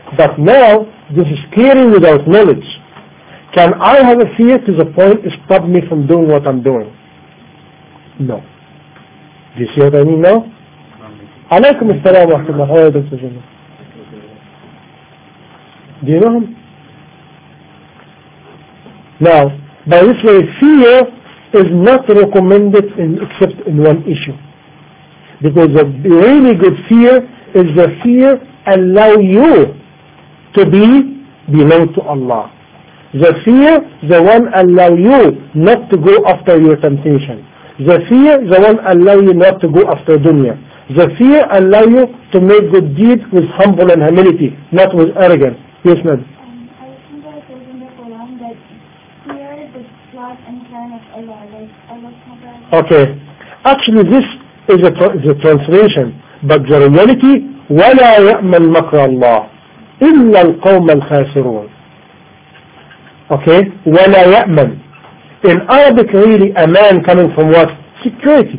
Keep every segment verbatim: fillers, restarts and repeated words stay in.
But now, this is caring without knowledge. Can I have a fear to the point to stop me from doing what I'm doing? No. Do you see what I mean now? Alaykum as-salam wa rahmatullah. Do you know him? Now, by this way, fear is not recommended in, except in one issue. Because the really good fear is the fear allow you to be belong to Allah. The fear, the one allow you not to go after your temptation. The fear, the one allow you not to go after dunya. The fear allow you to make good deeds with humble and humility, not with arrogance. Yes, ma'am. Um, I think that it says in the Quran that fear is the plot and plan of Allah. Like Allah Ta'ala. Okay. Actually, this is a, is a translation, but the reality, وَلَا يَأْمَنْ مَكْرَ اللَّهِ إِلَّا الْقَوْمَ الْخَاسِرُونَ. Okay? وَلَا يَأْمَنْ. In Arabic, really, aman coming from what? Security.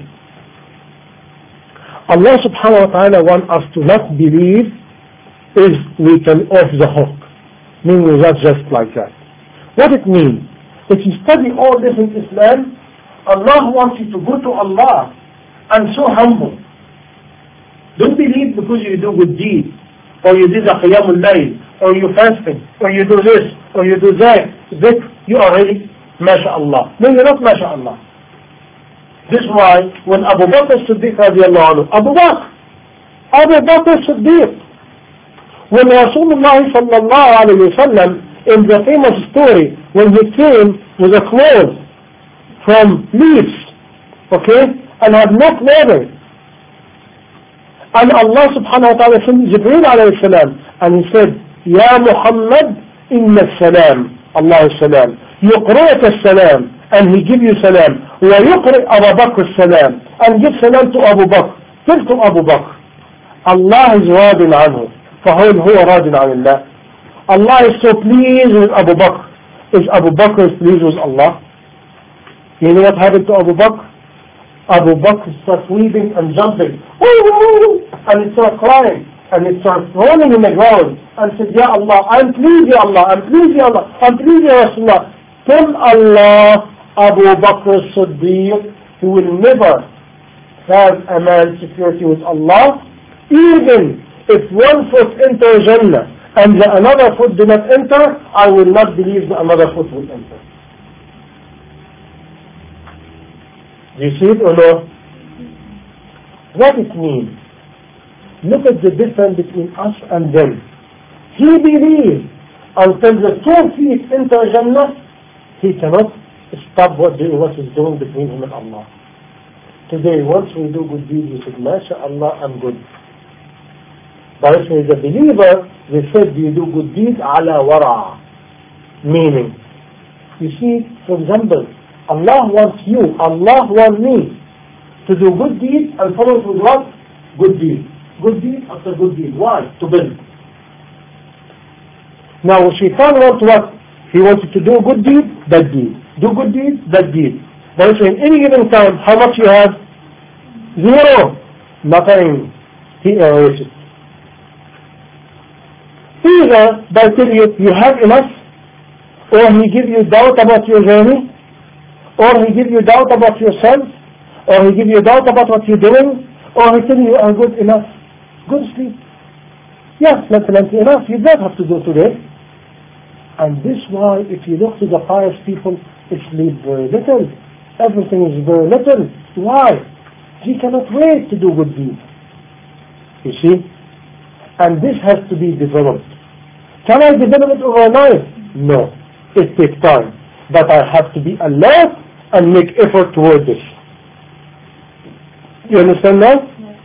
Allah subhanahu wa ta'ala wants us to not believe is we can off the hook. Meaning not just like that. What it means? If you study all this in Islam, Allah wants you to go to Allah and so humble. Don't believe because you do good deeds, or you did a qiyamul layl, or you fasting, or you do this, or you do that, that you are ready, mashallah. No, you're not mashallah. This is why when Abu Bakr Siddiq radiallahu anhu, Abu Bakr, Abu Bakr Siddiq, when Rasulullah sallallahu alayhi wa sallam, in the famous story, when he came with a cloth from leaves, okay, and had no clothing, and Allah subhanahu wa ta'ala sent Jibreel alayhi salam, and he said, Ya Muhammad, inna salam, Allah salam, yuqri'aka salam, and he give you salam, wa yuqri' Abu Bakr salam, and give salam to Abu Bakr. Tell to Abu Bakr, Allah is radin anhu, فهو هو radin an Allah. Allah is so pleased with Abu Bakr. Is Abu Bakr pleased with Allah? You know what happened to Abu Bakr? Abu Bakr starts weeping and jumping, and he starts crying, and he starts rolling in the ground, and said, Ya Allah, I'm pleased, Ya Allah, I'm pleased, Ya Allah, I'm pleased, Ya Rasulullah. Tell Allah, Abu Bakr Siddiq, he will never have a man's security with Allah, even if one foot enters Jannah, and the another foot do not enter, I will not believe the another foot will enter. Do you see it or no? What it means? Look at the difference between us and them. He believes until the two feet enter Jannah, he cannot stop what, what he's doing between him and Allah. Today, once we do good deeds, we say, MashaAllah, I'm good. But if he is a believer, they said, you do good deeds ala wara. Meaning, you see, for example, Allah wants you, Allah wants me to do good deeds and follow it with what? Good deeds. Good deed after good deed. Why? To build. Now, Shaitan wants what? He wants you to do good deed, bad deed. Do good deed, bad deed. But in any given time, how much you have? Zero. Nothing. He erases it. Either by telling you, you have enough, or he give you doubt about your journey, or he give you doubt about yourself, or he give you doubt about what you're doing, or he tell you you are good enough. Good sleep. Yes, not plenty enough. You don't have to do today. And this why, if you look to the pious people, they sleep very little. Everything is very little. Why? He cannot wait to do good deeds. You see? And this has to be developed. Can I develop it overnight? No. It takes time. But I have to be alert and make effort toward this. You understand now? Yes.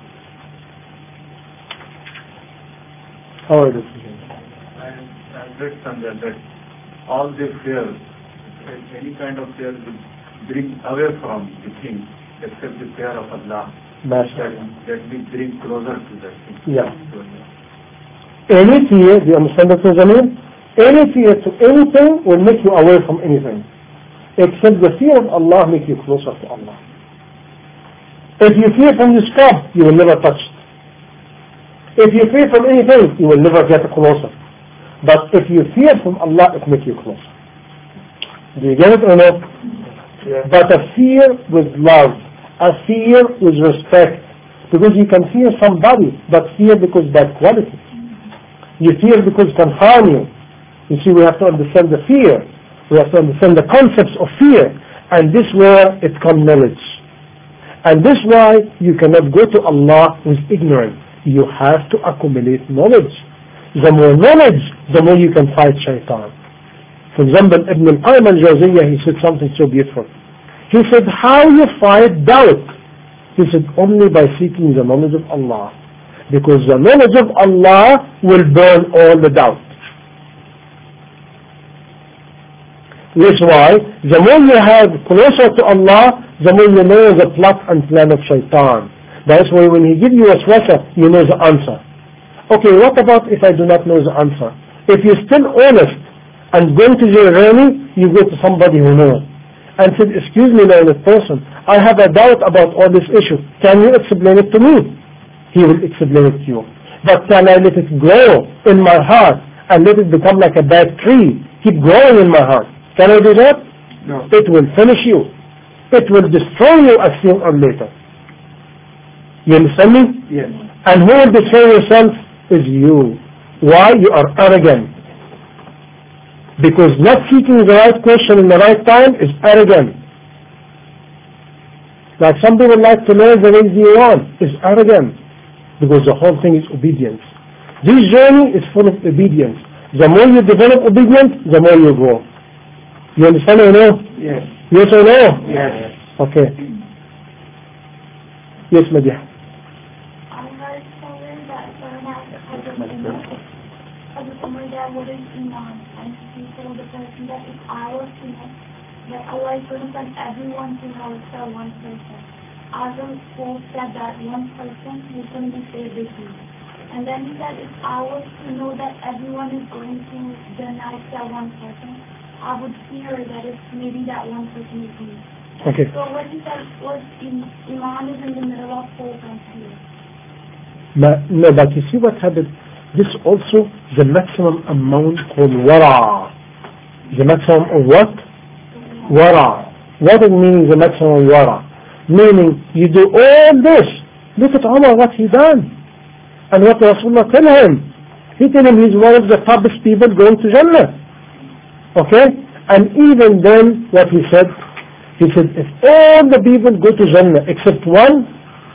How are you? I have read somewhere that all the fears, any kind of fear will bring away from the thing, except the fear of Allah. Master. That, that will bring closer to that thing. Yeah. Any fear, do you understand that, Jamil? Any fear to anything will make you away from anything. Except the fear of Allah make you closer to Allah. If you fear from the sky, you will never touch it. If you fear from anything, you will never get closer. But if you fear from Allah, it makes you closer. Do you get it or not? Yeah. But a fear with love, a fear with respect, because you can fear somebody, but fear because bad quality. You fear because it can harm you. You see, we have to understand the fear. We have to understand the concepts of fear, and this where it comes knowledge. And this why you cannot go to Allah with ignorance. You have to accumulate knowledge. The more knowledge, the more you can fight shaitan. For example, Ibn al-Qayyim al-Jawziyah, he said something so beautiful. He said, how you fight doubt? He said, only by seeking the knowledge of Allah. Because the knowledge of Allah will burn all the doubt. That's why, the more you have closer to Allah, the more you know the plot and plan of shaitan. That's why when he gives you a waswasa, you know the answer. Okay, what about if I do not know the answer? If you're still honest and going to your journey, you go to somebody who knows. And said, excuse me, learned person, I have a doubt about all this issue. Can you explain it to me? He will explain it to you. But can I let it grow in my heart and let it become like a bad tree? Keep growing in my heart. Can I do that? No. It will finish you. It will destroy you as sooner or later. You understand me? Yes. And who will destroy yourself is you. Why? You are arrogant. Because not seeking the right question in the right time is arrogant. Like some people like to learn the way they want. It's arrogant. Because the whole thing is obedience. This journey is full of obedience. The more you develop obedience, the more you grow. You understand or no? Yes. Yes or no? Yes. Okay. Yes, Madiha. I heard somewhere that perhaps Hazrat Umar that wouldn't iman, and he told the person that if I was to know that Allah is going to send everyone to hell except one person, I will hope that that one person is going to be saved with me. And then he said, if I was to know that everyone is going to Jannah except one person, I would fear that if maybe that one person is me. Okay. So what he said was iman is in the middle of hope and fear. But, no, but you see what happened? This also the maximum amount called wara. The maximum of what? Wara. What it means the maximum wara? Meaning you do all this. Look at Umar, what he done. And what Rasulullah tell him. He tell him he's one of the toughest people going to Jannah. Okay? And even then, what he said, he said, if all the people go to Jannah except one,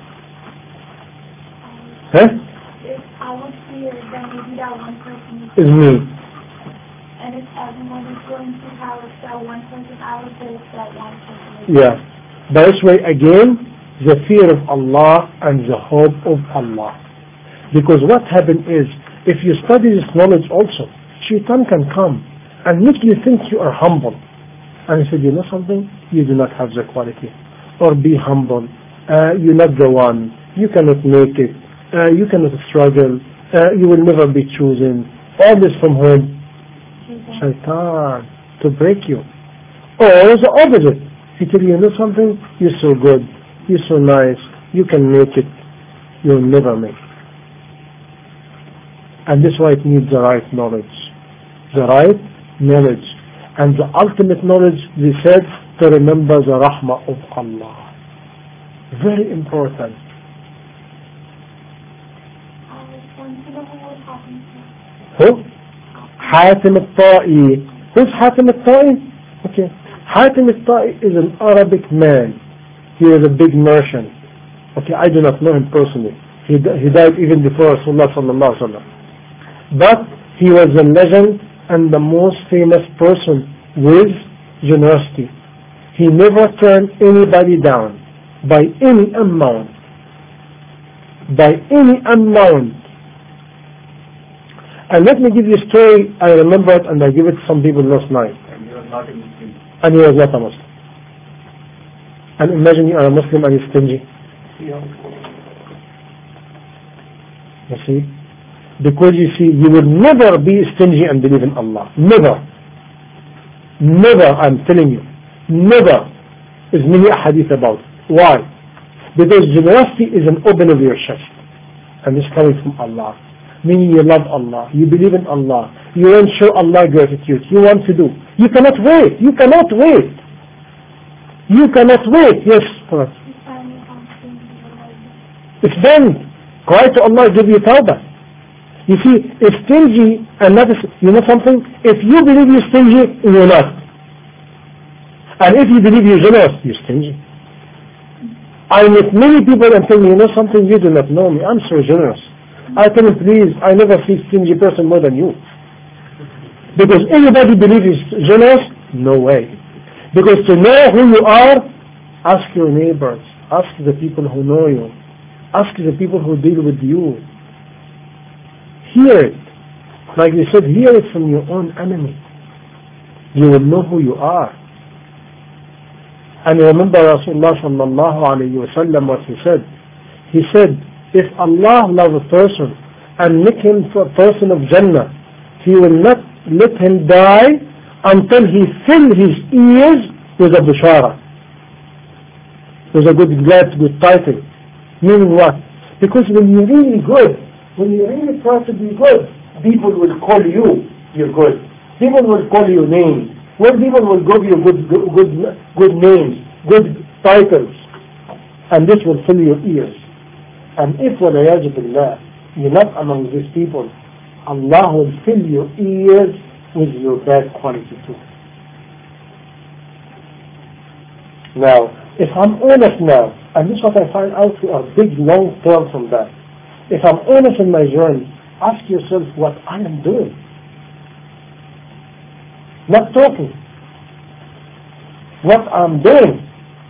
huh? If I was fear, then maybe that one person is me. And if everyone is going to hell except one person, I would say that one person. Yeah. By this way, again, the fear of Allah and the hope of Allah. Because what happened is, if you study this knowledge also, shaitan can come and make you think you are humble. And he said, you know something? You do not have the quality. Or be humble. Uh, you're not the one. You cannot make it. Uh, you cannot struggle. Uh, you will never be chosen. All this from whom? Shaitan. To break you. Or the opposite. He tell you, you know something? You're so good. You're so nice. You can make it. You'll never make it. And this is why it needs the right knowledge. The right knowledge. And the ultimate knowledge, they said, to remember the rahmah of Allah. Very important. Who? Hatim al-Ta'i. Who's Hatim al-Ta'i? Okay. Hatim al-Ta'i is an Arabic man. He was a big merchant. Okay, I do not know him personally. He, he died even before Rasulullah sallallahu alaihi wasallam. But he was a legend and the most famous person with generosity. He never turned anybody down by any amount. By any amount. And let me give you a story. I remember it and I give it to some people last night. And he was not a Muslim. And he was not a Muslim. And imagine you are a Muslim and you're stingy. Yeah. You see? Because you see, you will never be stingy and believe in Allah. Never. Never, I'm telling you. Never. Is many hadith about it. Why? Because generosity is an open of your chest. And it's coming from Allah. meaning you love Allah, you believe in Allah, you want to show Allah gratitude, you want to do. You cannot wait, you cannot wait. You cannot wait, yes. It's done. Cry to Allah, give you tawbah. You see, if stingy and not, you know something? If you believe you're stingy, you're not. And if you believe you're generous, you're stingy. I meet many people and tell me, you know something, you do not know me, I'm so generous. I tell them, please, I never see stingy person more than you. Because anybody believes he's generous? No way. Because to know who you are, ask your neighbors, ask the people who know you, ask the people who deal with you. Hear it. Like they said, hear it from your own enemy. You will know who you are. And remember Rasulullah sallallahu alayhi wa sallam what he said. He said, if Allah loves a person and make him a person of Jannah, He will not let him die until he fill his ears with a bushara, with a good glad, good title. Meaning what? Because when you're really good, when you really try to be good, people will call you, you're good. People will call you names. When people will give you good, good, good, good names, good titles, and this will fill your ears. And if, وَلَيَاجِ بِاللَّهِ, you're not among these people, Allah will fill your ears with your bad quality too. Now, if I'm honest now, and this is what I find out through a big long term from that, if I'm honest in my journey, ask yourself what I am doing. Not talking. What I'm doing.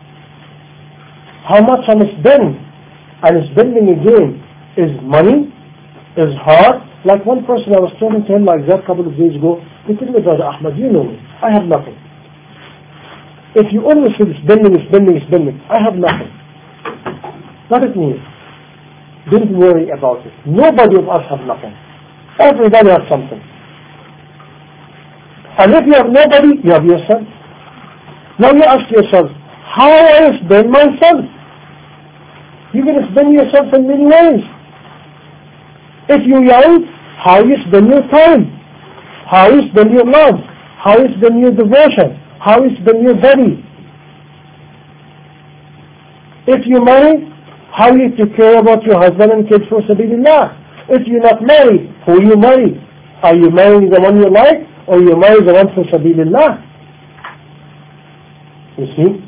How much I'm spending. And spending again is money, is hard. Like one person I was talking to him like that a couple of days ago, he told me, Brother Ahmad, you know me, I have nothing. If you always say spending, spending, spending, I have nothing. What it means? Don't worry about it. Nobody of us have nothing. Everybody has something. And if you have nobody, you have yourself. Now you ask yourself, how I spend myself? You can spend yourself in many ways. If you're young, how you spend your time, how you spend your love, how you spend your devotion, how you spend your body. If you marry, how you take care about your husband and kids for sabilillah. If you're not married, who you marry? Are you marrying the one you like, or you marry the one for sabilillah? You see?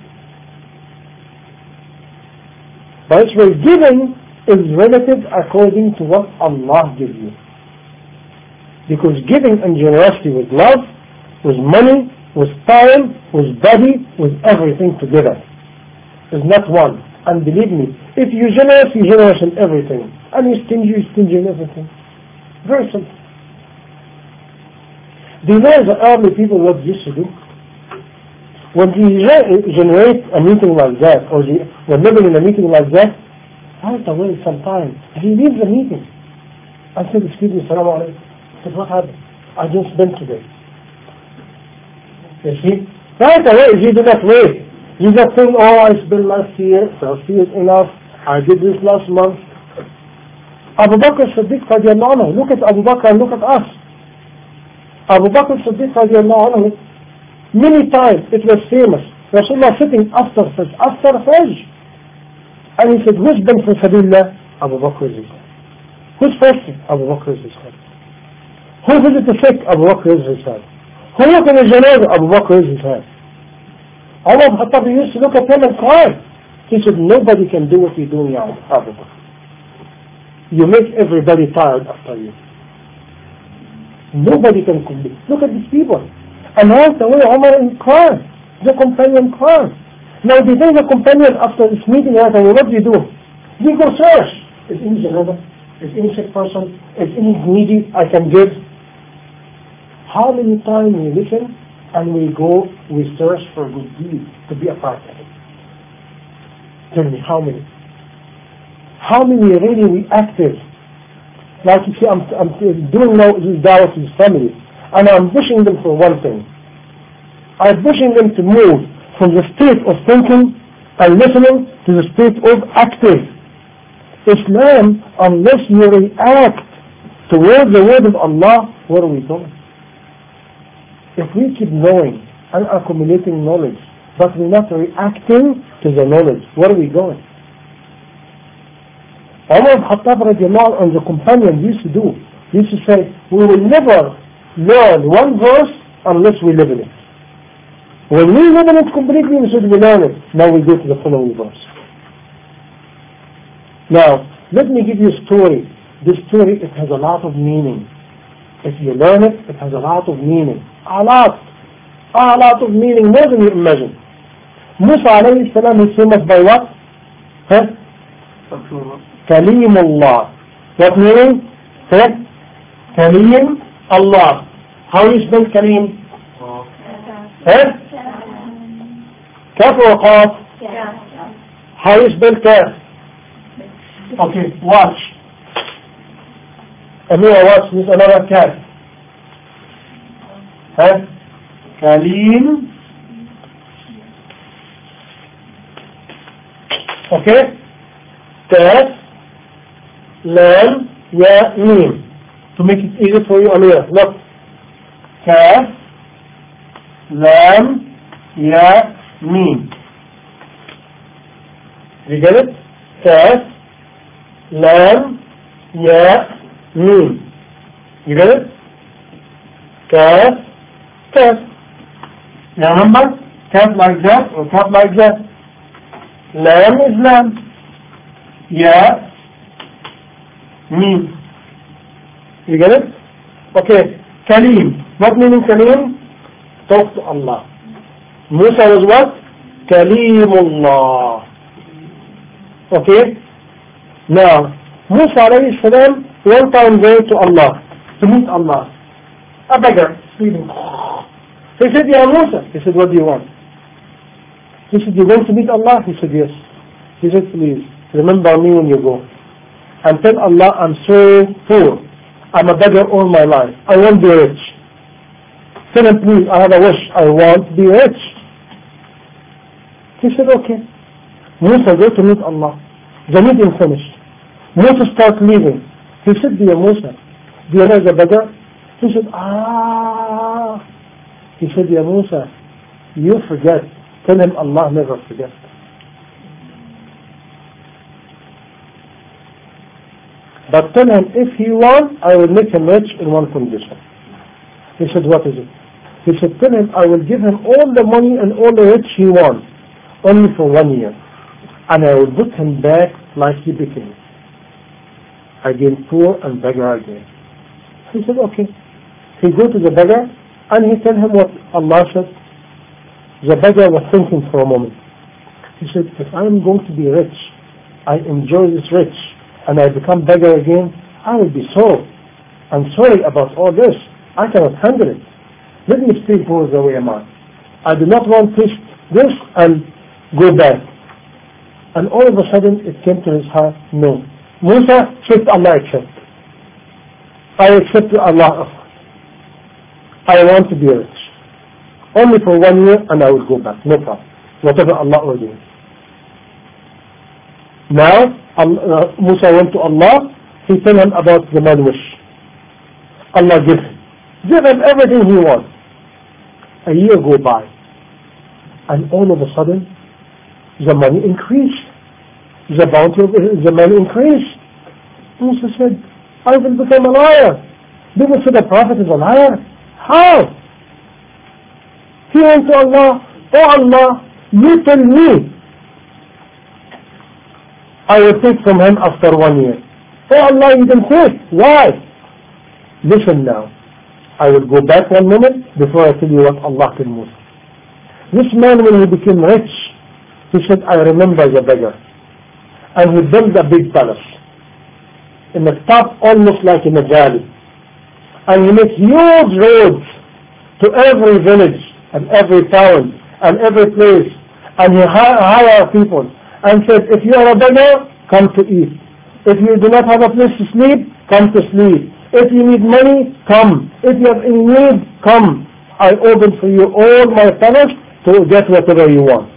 But it's where giving is relative according to what Allah gives you. Because giving and generosity with love, with money, with time, with body, with everything together is not one. And believe me, if you're generous, you're generous in everything. And you're stingy, you're stingy in everything. Very simple. Do you know the early people what they used to do? When they generate a meeting like that, or they were living in a meeting like that, right away sometime, he leaves the meeting and said, excuse me, salaam alaikum. I said, what happened? I just spent today. You see? Right away, he did not wait. You just think, oh, I spent last year, last year is enough, I did this last month. Abu Bakr Siddiq radiallahu anhu, look at Abu Bakr and look at us. Abu Bakr Siddiq radiallahu anhu, many times it was famous. Rasulullah sitting after Fajr, after Fajr. And he said, who's been for Sabillah? Abu Bakr is his head. Who's fasting? Abu Bakr is his head. Who visited the sick? Abu Bakr is his head. Who looked in the janazah? Abu Bakr is his head. Umar ibn Khattab used to look at him and cry. He said, nobody can do what you're doing, Ya Abu Bakr. You make everybody tired after you. Nobody can complete. Look at these people. And right away Umar cried. The companion cried. Now they say the companion after this meeting, right away, what do you do? They go search. Is any janazah? Is any sick person? Is any needy I can give? How many times we listen and we go, we search for good deeds to be a part of it? Tell me, how many? How many really we active? Like you see, I'm, I'm doing now this dawah to his family, and I'm pushing them for one thing. I'm pushing them to move from the state of thinking and listening to the state of active. Islam, unless you react towards the word of Allah, where are we going? If we keep knowing and accumulating knowledge, but we're not reacting to the knowledge, where are we going? Umar ibn Khattab radiallahu anhu and the companion used to do, used to say, we will never learn one verse unless we live in it. When we live in it completely, we should learn it. Now we go to the following verse. Now, let me give you a story. This story, it has a lot of meaning. If you learn it, it has a lot of meaning. A lot. A lot of meaning, more than you imagine. Musa alayhi salam is famous by what? Huh? Kalim Allah. What meaning? Huh? Kalim Allah. How do you spell Kalim? Huh? Kaf or Qaf? How do you spell Kaf? Okay, watch. Amira, watch. This is another Kaf. Huh? Kalim. Okay? Kaf, Lam, Ya, Mim. To make it easy for you, Amira, look. Kaf, Lam, Ya, Mim. You get it? Kaf, Lam, Ya, Mim. You get it? Kaf, Kaf. Now remember, Kaf like that or Kaf like that. Lam is Lam. Ya, Mim. You get it? Okay. Kalim. What meaning Kalim? Talk to Allah. Musa was what? Kalimullah. Okay? Now, Musa alayhi salam one time went to Allah, to meet Allah. A beggar, sleeping. He said, Ya Musa. He said, what do you want? He said, you want to meet Allah? He said, yes. He said, please, remember me when you go. And tell Allah, I'm so poor. I'm a beggar all my life. I want to be rich. Tell him, please, I have a wish. I want to be rich. He said, okay. Musa go to meet Allah. The meeting finished. Musa start leaving. He said, dear Musa, do you know the beggar? He said, ah. He said, dear Musa, you forget. Tell him Allah never forgets. But tell him, if he wants, I will make him rich in one condition. He said, what is it? He said, tell him, I will give him all the money and all the rich he wants, only for one year. And I will put him back like he became. Again, poor and beggar again. He said, okay. He go to the beggar, and he tell him what Allah said. The beggar was thinking for a moment. He said, if I am going to be rich, I enjoy this rich, and I become beggar again, I will be sorry. I'm sorry about all this. I cannot handle it. Let me stay poor the way am I. I do not want to taste this and go back. And all of a sudden it came to his heart, no. Musa said, Allah accept. I accept Allah offer. I want to be rich. Only for one year and I will go back. No problem. Whatever Allah orders. Now, uh, Musa went to Allah. He told him about the man wish. Allah gave him. Give him everything he wants. A year go by. And all of a sudden, the money increased. The bounty of the money increased. Musa said, I will become a liar. People say the Prophet is a liar. How? He went to Allah, oh Allah, you tell me. I will take from him after one year. Oh Allah, you can take. Why? Listen now. I will go back one minute before I tell you what Allah told Musa. This man, when he became rich, he said, I remember the beggar. And he built a big palace. In the top, almost like in a valley. And he made huge roads to every village and every town and every place. And he hired people and said, if you are a beggar, come to eat. If you do not have a place to sleep, come to sleep. If you need money, come. If you have any need, come. I open for you all my palace to get whatever you want.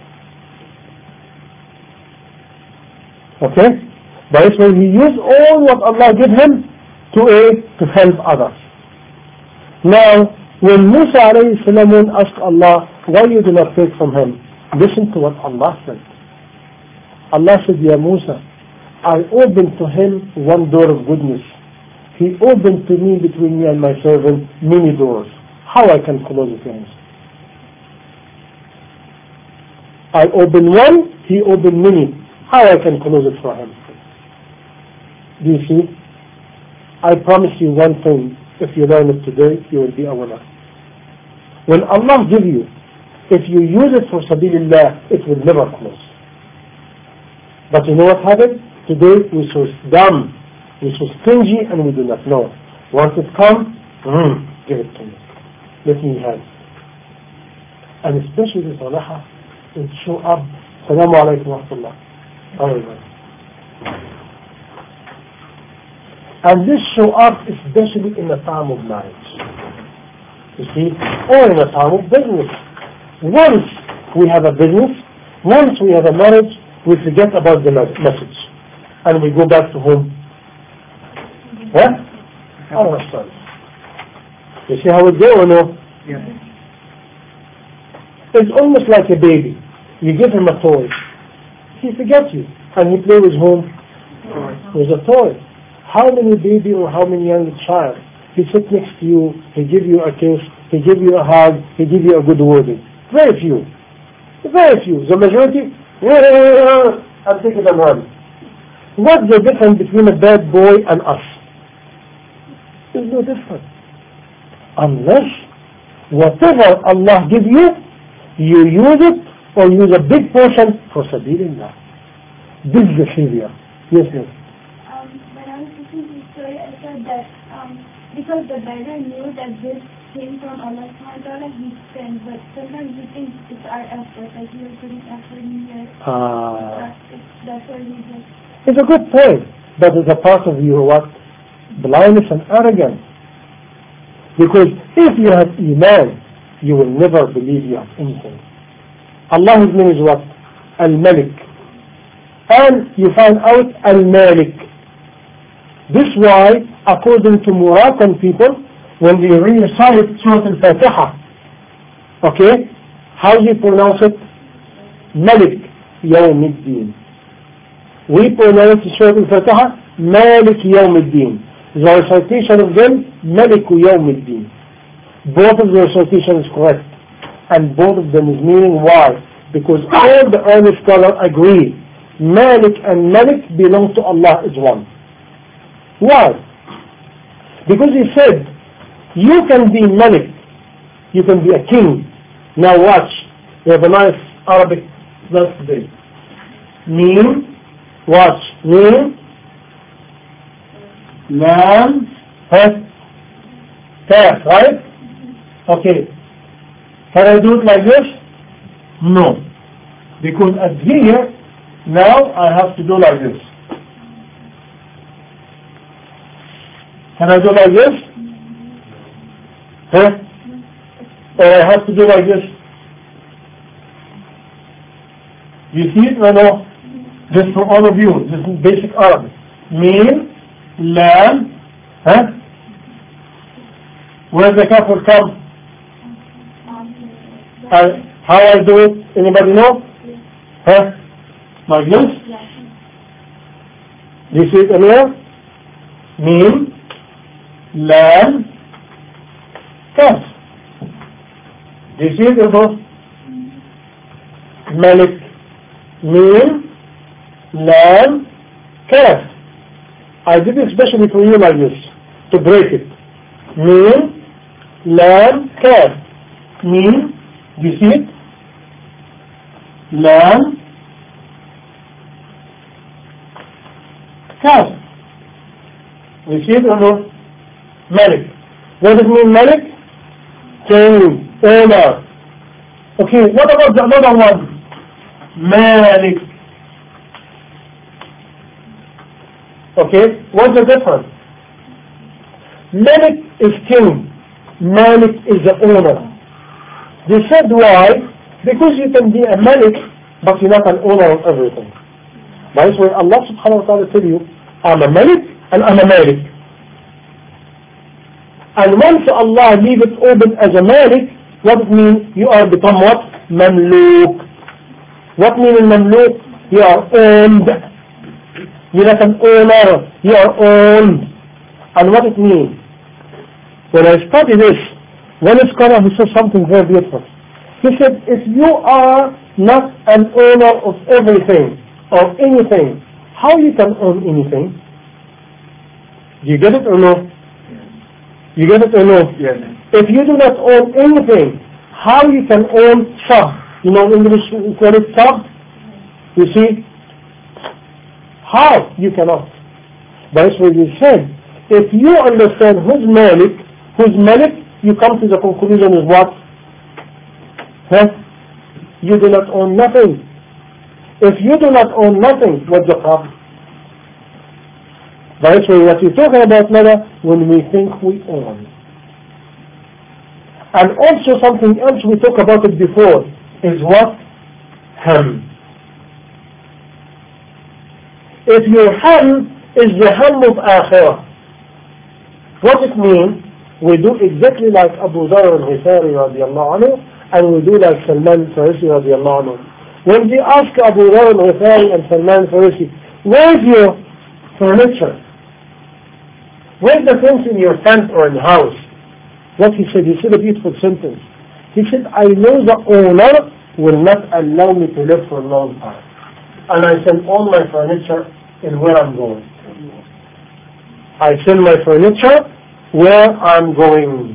Okay? By this way, he used all what Allah gave him to aid, to help others. Now, when Musa alayhi salam asked Allah, why you do not take from him? Listen to what Allah said. Allah said, Ya Musa, I opened to him one door of goodness. He opened to me, between me and my servant, many doors. How I can close it, Ya Musa? I opened one, he opened many. How I can close it for him? Do you see? I promise you one thing. If you learn it today, you will be a winner. When Allah gives you, if you use it for sabilillah, it will never close. But you know what happened? Today we're so dumb, we're so stingy, and we do not know. Once it comes, mm, give it to me. Let me have it. And especially the salaha, it show up. Assalamu alaikum wa rahmatullah. And this show up especially in the time of marriage. You see, or in the time of business. Once we have a business, once we have a marriage, we forget about the message. And we go back to home. What? Our sons. You see how it goes or no? Yeah. It's almost like a baby. You give him a toy. He forgets you. And he plays with whom? With a toy. How many baby or how many young child, he sits next to you, he give you a kiss, he give you a hug, he give you a good wording. Very few. Very few. The majority, I'm taking them one. What's the difference between a bad boy and us? There's no difference. Unless whatever Allah gives you, you use it or use a big portion for sabilillah. This is the savior. Yes, yes. Um, when I was listening to the story, I said that um, because the beggar knew that this came from Allah subhanahu wa ta'ala, he sinned, but sometimes we think it's our effort, like we are putting effort in here. Ah. That's, that's what we do. It's a good point, but it's a part of your what? Blindness and arrogance. Because if you have Iman, you will never believe you have anything. Allah's name is what? Al-Malik. And you find out Al-Malik. This is why, according to Moroccan people, when they recite Surah Al-Fatiha, okay, how do you pronounce it? Malik Yawm al-Din. We pronounce Surah Al-Fatiha Malik Yawm al-Din. The recitation of them, Malik Yawm al-Din. Both of the recitation is correct. And both of them is meaning why? Because all the early scholars agree Malik and Malik belong to Allah is one. Why? Because he said, you can be Malik, you can be a king. Now watch, we have a nice Arabic verse today. Mim, watch, Mim, Lam, Hat, Kaf, right? Okay. Can I do it like this? No. Because at here, now I have to do like this. Can I do like this? Huh? Or I have to do like this? You see it or no? This for all of you. This is basic Arabic. Mim, Lam, huh? Where the kaf will come? Uh, how I do it? Anybody know? Huh? Like this? Do you see it anywhere? Mim, Lam, Kaf. Do you see it or no? Malik, Mim, Lam, Kaf. I did it especially for you like this, to break it. Mim, Lam, Kaf. Mim, do you see it? Lam, Kaf. You see it or no? Malik. What does it mean, Malik? King, owner. Okay, what about the another one? Malik. Okay, what's the difference? Malik is king. Malik is the owner. They said why? Because you can be a Malik, but you're not an owner of everything. That's why Allah subhanahu wa ta'ala tell you, I'm a Malik and I'm a Malik. And once Allah leave it open as a malik, what it means? You are become what? Mamluk. What mean in mamluk? You are owned. You're not an owner. You are owned. And what it means? When I study this, one scholar he said something very beautiful. He said, if you are not an owner of everything or anything, how you can own anything? Do you get it or no? You get it or no? Yes. If you do not own anything, how you can own sub? You know in English we call it sub? You see? How? You cannot. That's what we said. If you understand who's Malik, who's Malik, you come to the conclusion is what? Huh? You do not own nothing. If you do not own nothing, what's the problem? That's why what you're talking about, Mother, when we think we own. And also something else we talked about it before is what? Ham. If your ham is the ham of Akhirah, what it means? We do exactly like Abu Dharr al-Ghifari radiallahu anhu, and we do like Salman al-Farisi radiallahu anhu. When they ask Abu Dharr al-Ghifari and Salman al-Farisi, where's your furniture? Where's the things in your tent or in the house? What he said, he said a beautiful sentence. He said, I know the owner will not allow me to live for a long time. And I send all my furniture in where I'm going. I send my furniture where I'm going.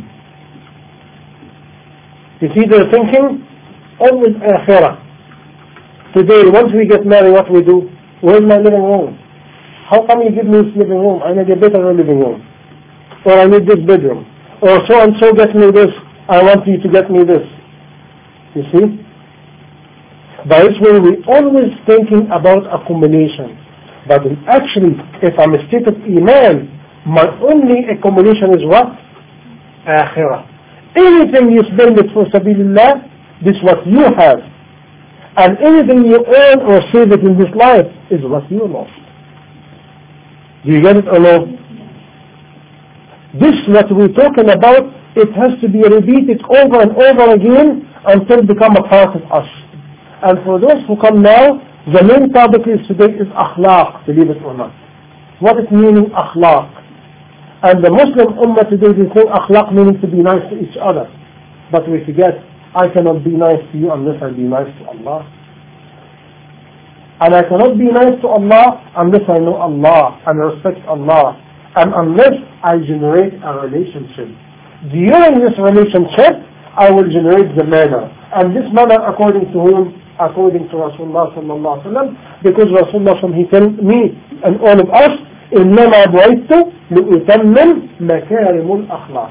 You see they're thinking? Always akhirah. Today, once we get married, what we do? Where's my living room? How come you give me this living room? I need a better living room. Or I need this bedroom. Or so and so get me this. I want you to get me this. You see? By this way, we always thinking about accumulation. But actually, if I'm a state of Iman, my only accumulation is what? Akhirah. Anything you spend it for Sabilillah, this is what you have. And anything you earn or save it in this life is what you lost. Do you get it or no? This what we're talking about, it has to be repeated over and over again until it become a part of us. And for those who come now, the main topic is today is akhlaq, believe it or not. What is meaning akhlaq? And the Muslim ummah today, they say akhlaq meaning to be nice to each other. But we forget, I cannot be nice to you unless I be nice to Allah. And I cannot be nice to Allah unless I know Allah and respect Allah. And unless I generate a relationship. During this relationship, I will generate the manner. And this manner according to whom? According to Rasulullah sallallahu alaihi wasallam. Because Rasulullah sallallahu alaihi wasallam, he told me and all of us, إنما بعثت لأتمم مكارم الأخلاق.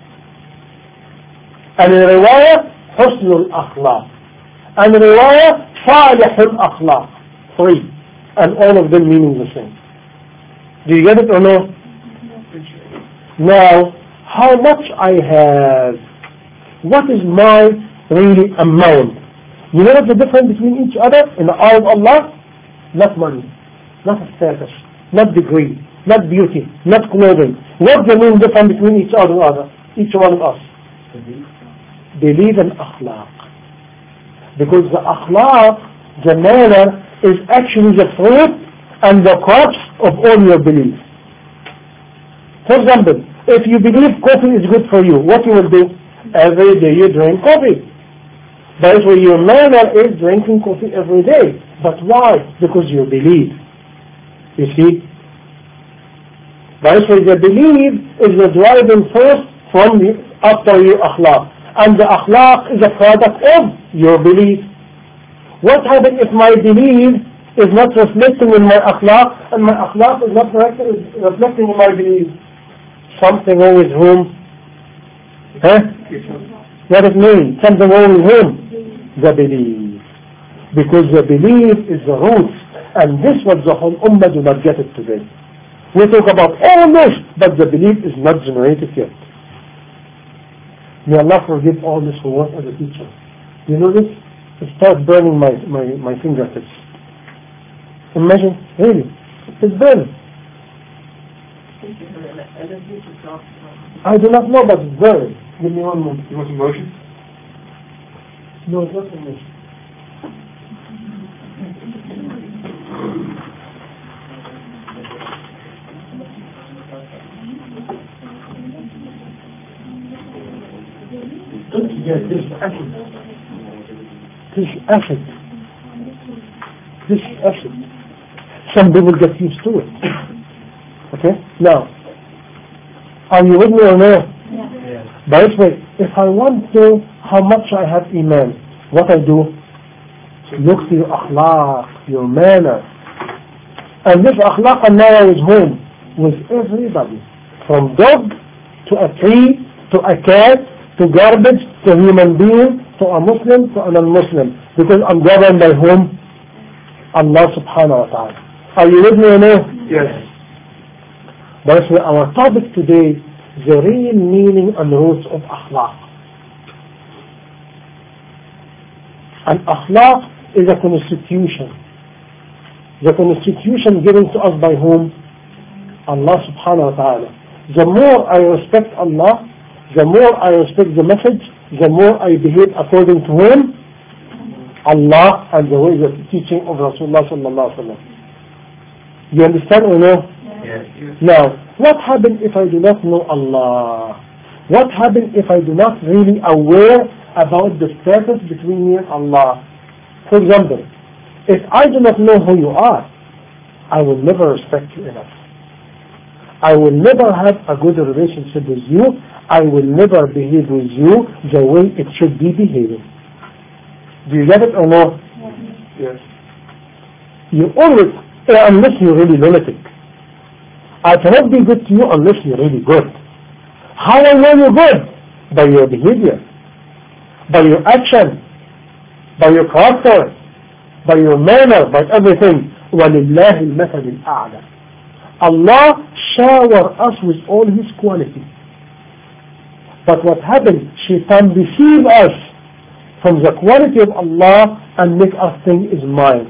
And in رواية حسن الأخلاق. And in رواية صالح الأخلاق. Three. And all of them meaning the same. Do you get it or no? Now, how much I have? What is my really amount? You know what's the difference between each other in the eye of Allah? Not money, not status, not degree, not beauty, not clothing. What's the main difference between each other, other each one of us? Belief and akhlaq. Because the akhlaq, the manner, is actually the fruit and the crops of all your beliefs. For example, if you believe coffee is good for you, what you will do? Every day you drink coffee. That is why your manner is drinking coffee every day. But why? Because you believe. You see? That is why the belief is the driving force from the, after your akhlaq. And the akhlaq is a product of your belief. What happens if my belief is not reflecting in my akhlaq and my akhlaq is not reflecting in my belief? Something wrong with whom? Huh? What does it mean? Something wrong with whom? The belief. Because the belief is the root. And this was the whole ummah do not get it today. We talk about all this, but the belief is not generated yet. May Allah forgive all this who work as a teacher. You know this? It starts burning my, my, my fingertips. Imagine, really, it's burning. I do not know, but it's there. Give me one moment. You want some motion? No, it's not emotion. Yes, this is acid. This is acid. This is acid. Some people get used to it. Okay? Now, are you with me or no? Yeah. By the way, if I want to know how much I have iman, what I do? Look to your akhlaq, your manner. And this akhlaq and manner with whom? With everybody. From dog to a tree, to a cat, to garbage, to a human being, to a Muslim, to a non-Muslim. Because I'm governed by whom? Allah subhanahu wa ta'ala. Are you with me or no? Yes. But our topic today is the real meaning and roots of akhlaq. And akhlaq is a constitution. The constitution given to us by whom? Allah subhanahu wa ta'ala. The more I respect Allah, the more I respect the message, the more I behave according to Him, Allah, and the way the teaching of Rasulullah sallallahu alaihi wasallam. You understand or no? Yes. Now, what happens if I do not know Allah? What happens if I do not really aware about the status between me and Allah? For example, if I do not know who you are, I will never respect you enough. I will never have a good relationship with you. I will never behave with you the way it should be behaving. Do you get it or no? Yes. You always, unless you're really lunatic. I cannot be good to you unless you're really good. How I know you're good? By your behavior, by your action, by your character, by your manner, by everything. وَلِلَّهِ الْمَثَلِ الْأَعْلَى. Allah shower us with all His qualities. But what happens? Shaitan deceive us from the quality of Allah and make us think is mine.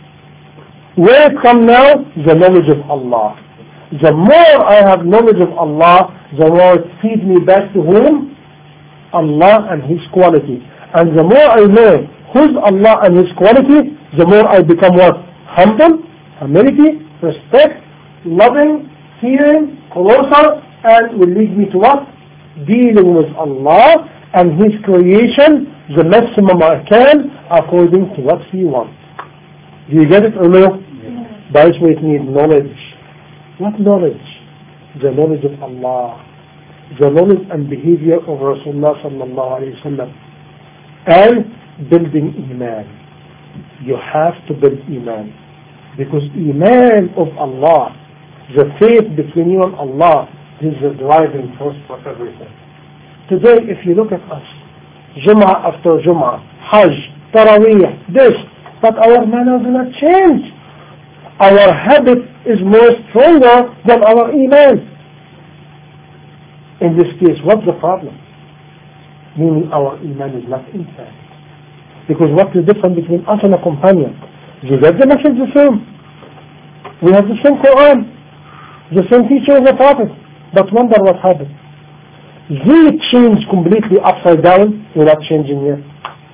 Where it come now? The knowledge of Allah. The more I have knowledge of Allah, the more it feeds me back to whom? Allah and His quality. And the more I know who's Allah and His quality, the more I become what? Humble, humility, respect, loving, fearing, closer, and will lead me to what? Dealing with Allah and His creation the maximum I can according to what He wants. Do you get it or no? Yeah. By this way it needs knowledge. What knowledge? The knowledge of Allah, the knowledge and behavior of Rasulullah sallallahu alayhi wa sallam, and building Iman. You have to build Iman, because Iman of Allah, the faith between you and Allah, is the driving force for everything. Today, if you look at us, Jum'ah after Jum'ah, Hajj, Taraweeh, this, but our manners do not change. Our habit is more stronger than our Iman. In this case, what's the problem? Meaning our Iman is not intact. Because what's the difference between us and a companion? You get the message the same. We have the same Quran, the same teacher of the Prophet. But wonder what happened. They changed completely upside down, we're not changing yet.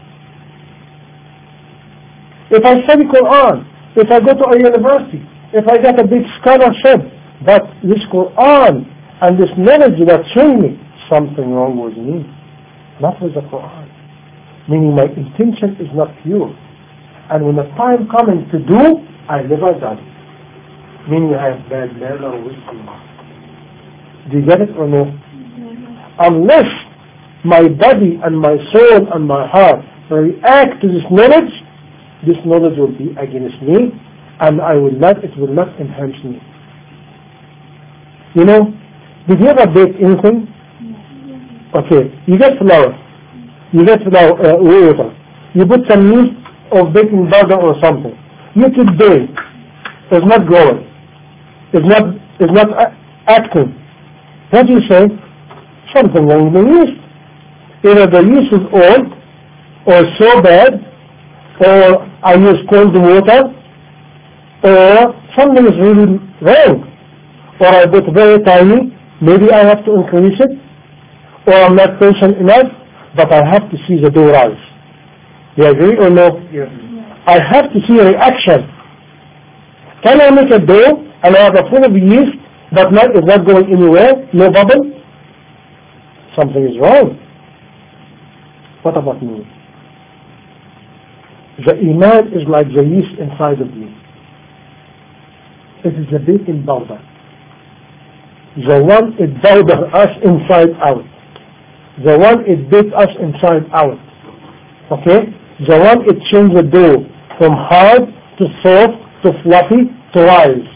If I study Quran, if I go to a university, if I get a big scholarship, but this Quran and this knowledge that change me, something wrong with me, not with the Quran. Meaning my intention is not pure. And when the time coming to do, I never done. Meaning I have bad manner with Allah. Do you get it or no? Unless my body and my soul and my heart react to this knowledge, this knowledge will be against me, and I will not, it will not enhance me. You know, did you ever bake anything? Okay, you get flour, you get flour, uh, water, you put some yeast of baking powder or something. You could bake. It's not growing. It's not, it's not acting. What do you say? Something wrong with the yeast. Either the yeast is old, or so bad, or I use cold water, or something is really wrong. or I put very tiny, maybe I have to increase it, or I'm not patient enough, but I have to see the dough rise. You agree or no? Yes. I have to see a reaction. Can I make a dough and I have a full of yeast, but not, it's not going anywhere, no bubble? Something is wrong. What about me? The iman is like the yeast inside of me. It is a baking powder. The one it powders us inside out. The one it bakes us inside out. Okay? The one it changes the dough from hard to soft to fluffy to rise.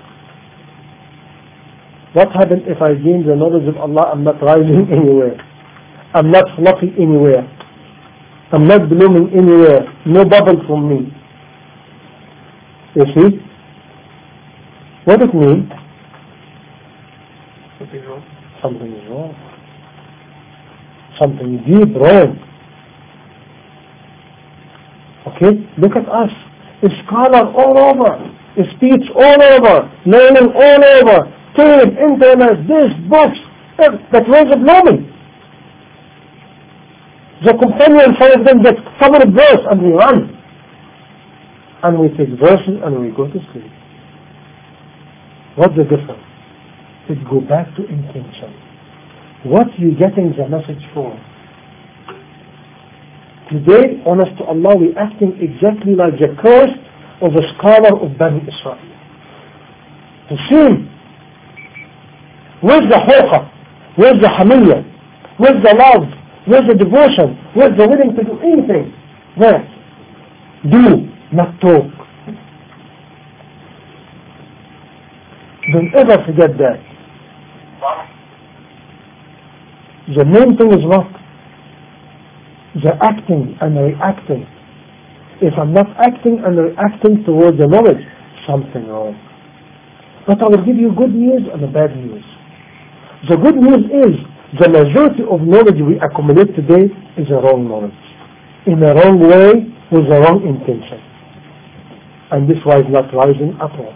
What happens if I gain the knowledge of Allah? I'm not rising anywhere. I'm not fluffy anywhere. I'm not blooming anywhere. No bubble from me. You see? What does it mean? Something wrong. Something is wrong. Something deep wrong. Okay? Look at us. A scholar all over. A speech all over. Learning all over. Tape, internet, this, books. That ways of learning. The companions, some of them get cover a verse and we run. And we take verses and we go to sleep. What's the difference? It go back to intention. What you getting the message for? Today, honest to Allah, we acting exactly like the curse of a scholar of Bani Israel. To see, where's the hoqa? Where's the hamiyya? Where's the love? Where's the devotion? Where's the willing to do anything? Where? Do, not talk. Don't ever forget that. The main thing is what? The acting and reacting. If I'm not acting and reacting towards the knowledge, something wrong. But I will give you good news and the bad news. The good news is the majority of knowledge we accumulate today is a wrong knowledge. In a wrong way, with a wrong intention. And this why it's not rising at all.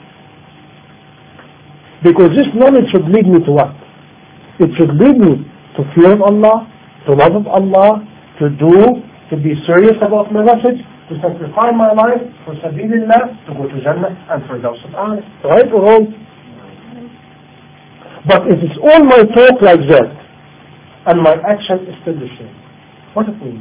Because this knowledge should lead me to what? It should lead me to fear of Allah, to love of Allah, to do, to be serious about my message, to sacrifice my life for Sabilillah, to go to Jannah and for those of Allah. Right or wrong? But if it's all my talk like that, and my action is still the same, what it means?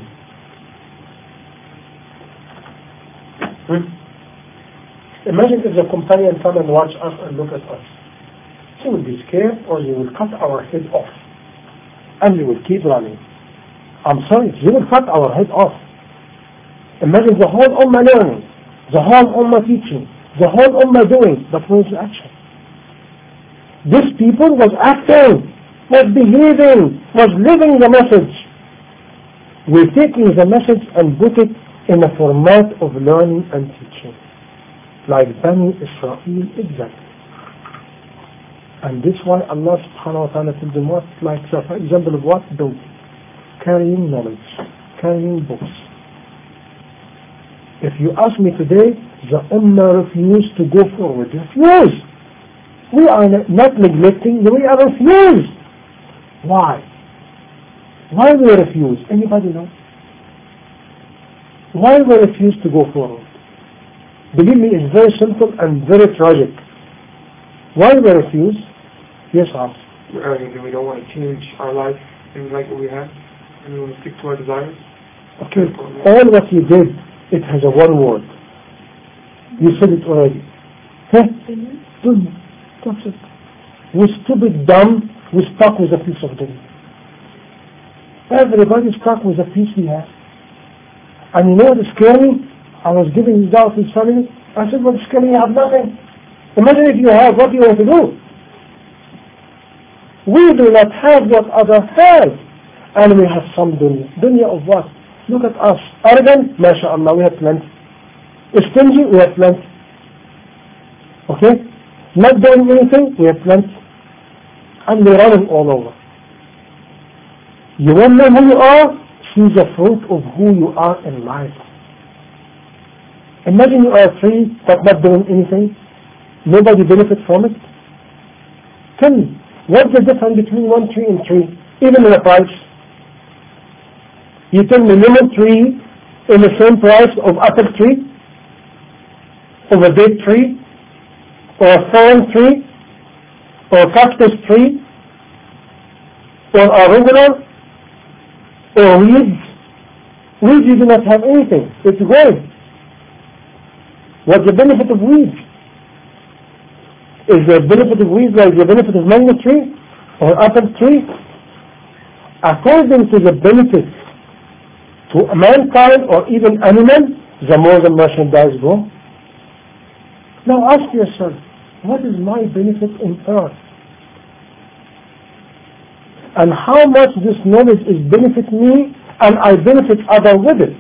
Hmm? Imagine if the companion come and watch us and look at us. She will be scared, or they will cut our head off. And we will keep running. I'm sorry, they will cut our head off. Imagine the whole ummah learning, the whole ummah teaching, the whole ummah doing, but where's the action? This people was acting, was behaving, was living the message. We're taking the message and put it in a format of learning and teaching. Like Bani Israel, exactly. And this why Allah subhanahu wa ta'ala told them what? Like so for example of what? Donkey. Carrying knowledge. Carrying books. If you ask me today, the Ummah refused to go forward. Refuse! We are not neglecting, we are refused. Why? Why we refuse? Anybody know? Why we refuse to go forward? Believe me, it's very simple and very tragic. Why we refuse? Yes, ask. We're arrogant and we don't want to change our life and like what we have, and we want to stick to our desires. Okay, all what you did, it has a one word. You said it already. Huh? Dunya. That's it. We're stupid, dumb, we're stuck with a piece of dunya. Everybody's stuck with a piece he has. And you know what is scary? I was giving this out to his family. I said, what's scary? You have nothing. Imagine if you have, what do you want to do? We do not have what others have. And we have some dunya. Dunya of what? Look at us. Arrogant? MashaAllah, we have plenty. Stingy? We have plenty. Okay? Not doing anything? We have plenty. And we're running all over. You want to know who you are? See the fruit of who you are in life. Imagine you are free but not doing anything. Nobody benefits from it. Tell me, what's the difference between one tree and tree, even in the price? You tell me lemon tree in the same price of apple tree, of a date tree, or a thorn tree, or a cactus tree, or a regular, or weeds. Weeds you do not have anything. It's gold. What's the benefit of weeds? Is the benefit of weeds like the benefit of mango tree or apple tree? According to the benefit to mankind or even animal, the more the merchandise go. Now ask yourself, what is my benefit in earth? And how much this knowledge is benefit me and I benefit others with it?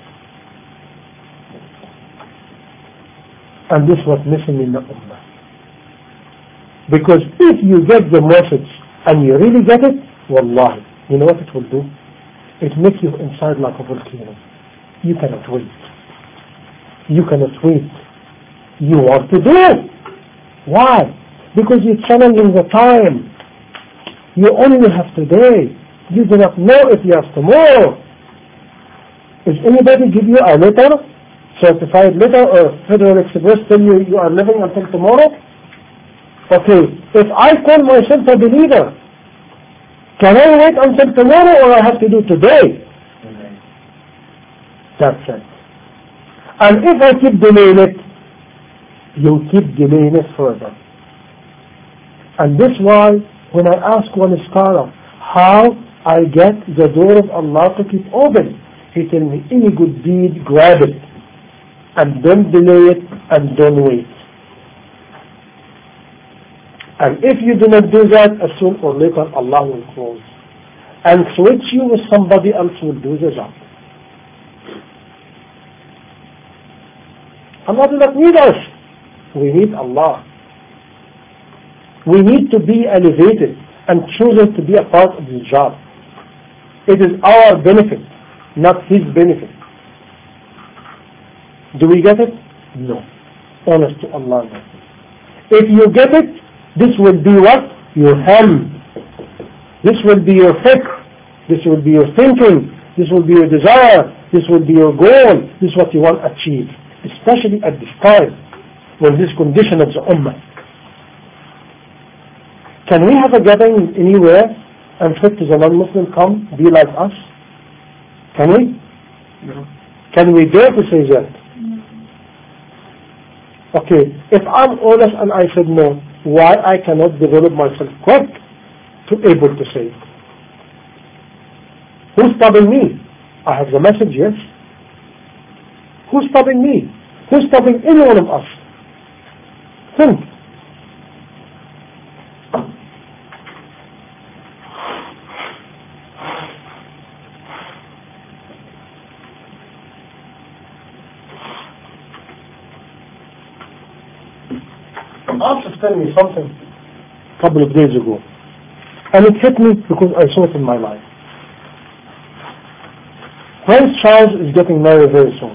And this was missing in the Ummah. Because if you get the message and you really get it, wallahi, you know what it will do? It makes you inside like a volcano. You cannot wait. You cannot wait. You want to do it. Why? Because you're challenging the time. You only have today. You do not know if you have tomorrow. Is anybody give you a letter, certified letter, or Federal Express tell you you are living until tomorrow? Okay, if I call myself a believer, can I wait until tomorrow or I have to do today? Okay. That's it. And if I keep delaying it, you keep delaying it further. And this is why when I ask one scholar how I get the door of Allah to keep open, he tells me any good deed, grab it and don't delay it and don't wait. And if you do not do that, as soon or later Allah will close and switch you with somebody else who will do the job. Allah does not need us. We need Allah. We need to be elevated and chosen to be a part of the job. It is our benefit, not his benefit. Do we get it? No. Honest to Allah. If you get it, this will be what? Your helm. This will be your fiqh. This will be your thinking. This will be your desire. This will be your goal. This is what you want to achieve. Especially at this time, when this condition of the ummah. Can we have a gathering anywhere and fit to the non-Muslim come, be like us? Can we? No. Can we dare to say that? No. Okay, if I'm honest and I said no, why I cannot develop myself quick to able to say it? Who's stopping me? I have the message, yes. Who's stopping me? Who's stopping any one of us? Think. After telling me something a couple of days ago, and it hit me because I saw it in my life. Prince Charles is getting married very soon.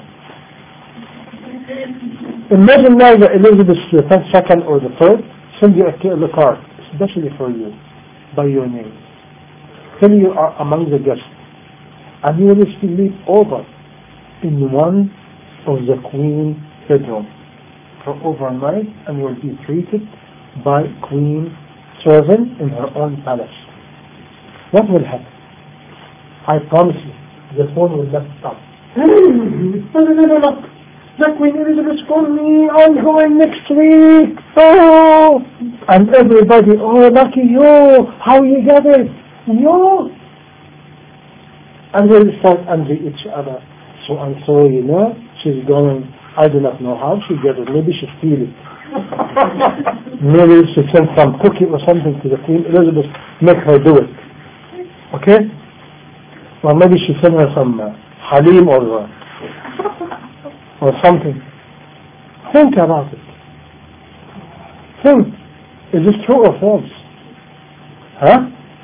Imagine now that Elizabeth the second or the third send you a, a card, especially for you, by your name. Tell you are among the guests, and you will sleep over in one of the Queen bedroom for overnight, and you will be treated by Queen servant in her own palace. What will happen? I promise you, the phone will not stop. The Queen Elizabeth called me, I'm going next week. Oh! And everybody, oh, lucky you, how you get it? You? And they start under each other. So and so, you know, she's going, I do not know how she get it. Maybe she steal it. Maybe she sent some cookie or something to the Queen Elizabeth, make her do it. Okay? Or maybe she sent her some uh, halim or uh, or something. Think about it. Think. Is this true or false? Huh?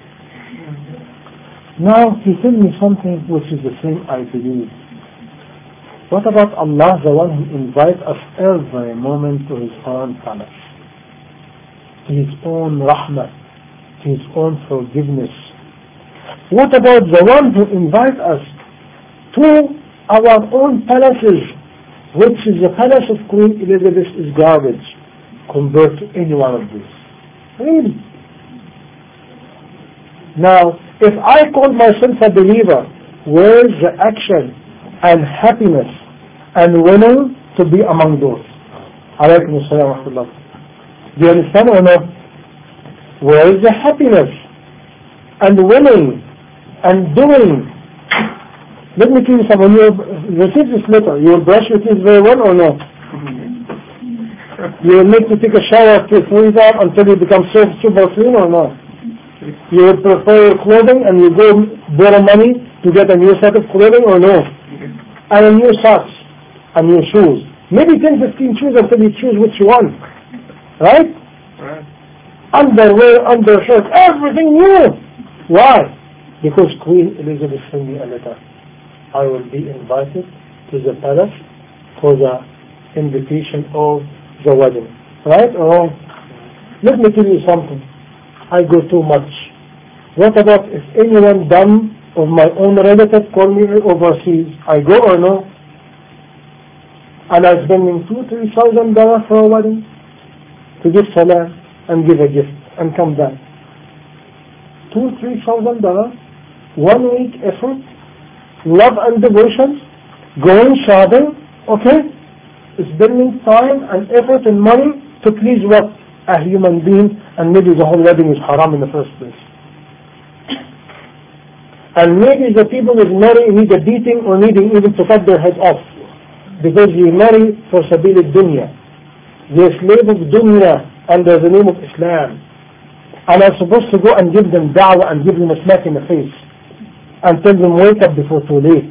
Now he told me something which is the same I believe. What about Allah, the one who invites us every moment to his own palace? to His own rahmah, to His own forgiveness. What about the one who invites us to our own palaces, which is the palace of Queen Elizabeth is garbage compared to any one of these? Really? Now, if I call myself a believer, where is the action and happiness and winning to be among those? Alaykum as-salam wa rahmatullah. Do you understand or not? Where is the happiness and winning and doing? Let me tell you something. When you receive this letter, you will brush your teeth very well or no? You will make to take a shower to three times until you become so super clean or no? You will prefer your clothing and you go borrow money to get a new set of clothing or no? And a new socks and new shoes. Maybe ten, fifteen shoes until you choose which one. Right? Right. Underwear, undershirt, everything new. Why? Because Queen Elizabeth sent me a letter. I will be invited to the palace for the invitation of the wedding. Right or wrong? Let me tell you something. I go too much. What about if anyone done of my own relative call me overseas? I go or no? And I'm spending two, three thousand dollars for a wedding to give salam and give a gift and come back. Two, three thousand dollars, one week effort, love and devotion, going shopping, okay? Spending time and effort and money to please what? A human being, and maybe the whole wedding is haram in the first place. And maybe the people that marry need a beating or needing even to cut their head off. Because they marry for sabil dunya. They are slave of dunya under the name of Islam. And I'm supposed to go and give them da'wah and give them a smack in the face. And tell them wake up before too late.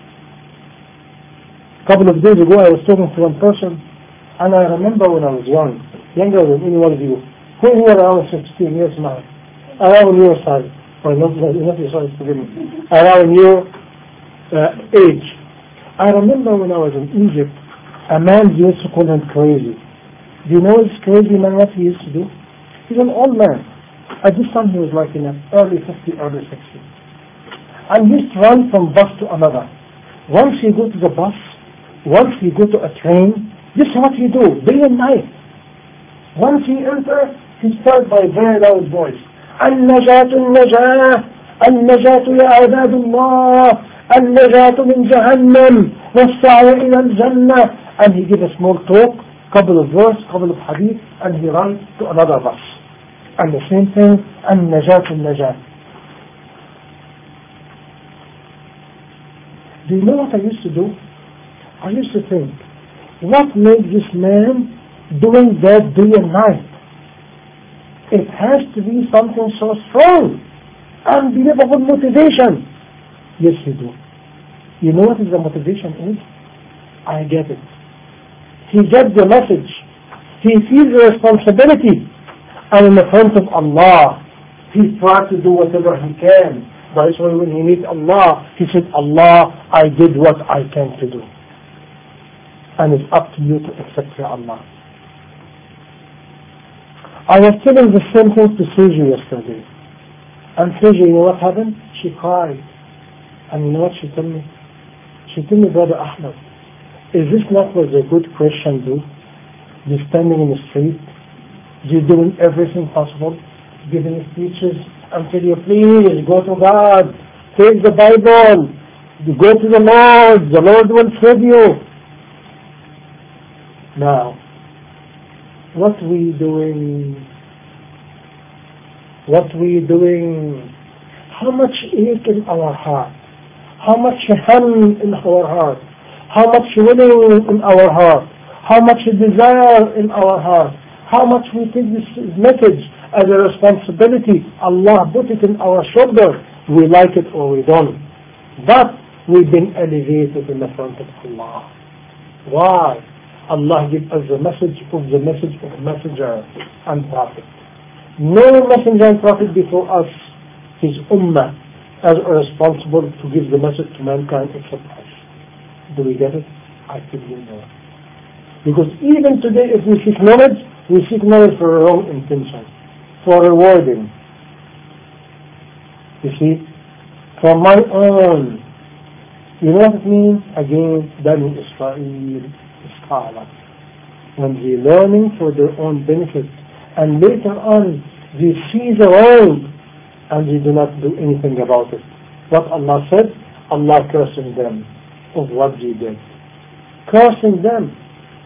A couple of days ago I was talking to one person, and I remember when I was young, younger than any one of you, who is here around sixteen years now, around your size, or not, not your size, forgive me, around your uh, age. I remember when I was in Egypt, a man used to call him crazy. Do you know this crazy man what he used to do? He's an old man. At this time he was like in early fifty, early sixty. And he used to run from bus to another. Once he go to the bus, once he go to a train, this is what he do, day and night. Once he enter, he starts by a very loud voice. النجاة النجاة النجاة يا عباد الله النجاة من جهنم والسعي إلى الجنة. And he give a small talk, couple of verse, couple of hadith, and he runs to another bus. And the same thing, النجاة النجاة. Do you know what I used to do? I used to think, what made this man doing that day and night? It has to be something so strong, unbelievable motivation. Yes, you do. You know what is the motivation is? I get it. He gets the message. He feels the responsibility. And in the front of Allah, he tries to do whatever he can. That's why when he meets Allah, he said, Allah, I did what I can to do. And it's up to you to accept your Allah. I was telling the same thing to Suji yesterday. And Suji, you know what happened? She cried. And you know what she told me? She told me, Brother Ahmed, is this not what a good Christian do? You're standing in the street, you're doing everything possible, giving speeches until you please go to God, take the Bible, you go to the Lord, the Lord will save you. Now, what we doing? What we doing? How much ache in our heart? How much hum in our heart? How much willing in our heart? How much desire in our heart? How much we take this message as a responsibility. Allah put it in our shoulder. We like it or we don't. But we've been elevated in the front of Allah. Why? Allah gives us the message of the message of messenger and prophet. No messenger and prophet before us, his ummah, as responsible to give the message to mankind except us. Do we get it? I tell you no. Because even today, if we seek knowledge, We seek knowledge for our own intention, for rewarding. You see, for my own. You know what it means? Again, Bani Israel scholars. When they're learning for their own benefit, and later on they see the wrong and they do not do anything about it. What Allah said? Allah cursing them of what they did. Cursing them.